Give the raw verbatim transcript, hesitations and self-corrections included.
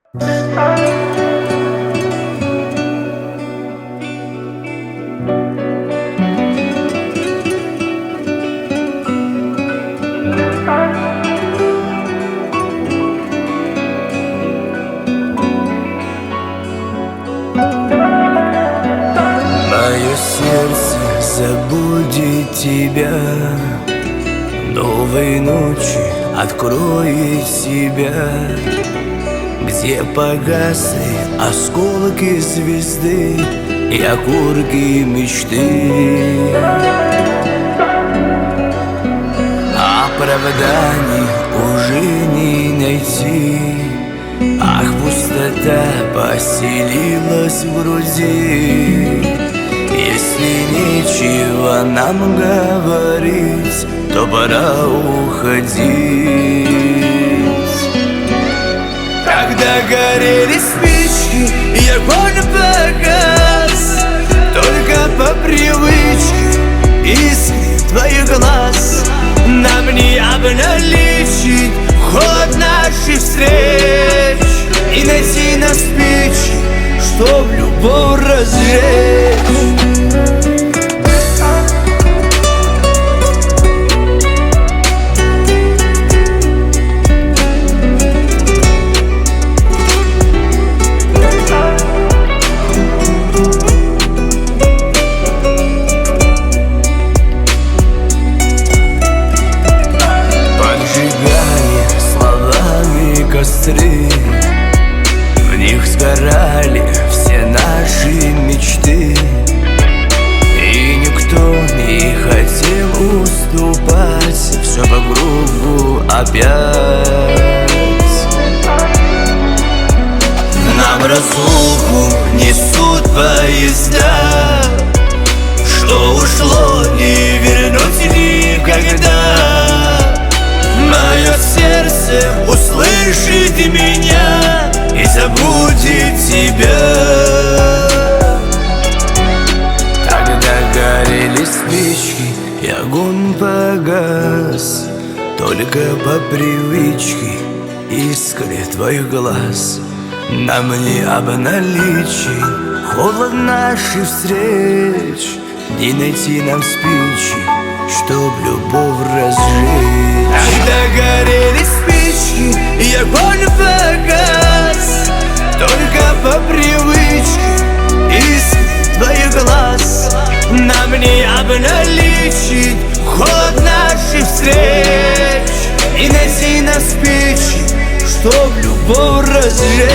Мое сердце забудет тебя, новой ночи откроет себя, где погасли осколки звезды и окурки мечты. Оправданий уже не найти, ах, пустота поселилась в груди. Если нечего нам говорить, то пора уходить. Когда горели спички и огонь погас, только по привычке искры твоих глаз нам не обналичить ход наших встреч и найти на спичи, чтоб любовь разжечь. В них сгорали все наши мечты, и никто не хотел уступать, все по кругу опять. Нам разлуку несут поезда, что ушло не вернуть никогда. Мое сердце услышит меня и забудет тебя. Когда горели спички и огонь погас, только по привычке искры твоих глаз нам не обналичить холод наших встреч, не найти нам спичи, чтоб любовь разжечь. Когда горели спички и огонь погас, только по привычке искры твоих глаз нам не обналичить ход наших встреч и найти на спичи, чтоб любовь разжечь.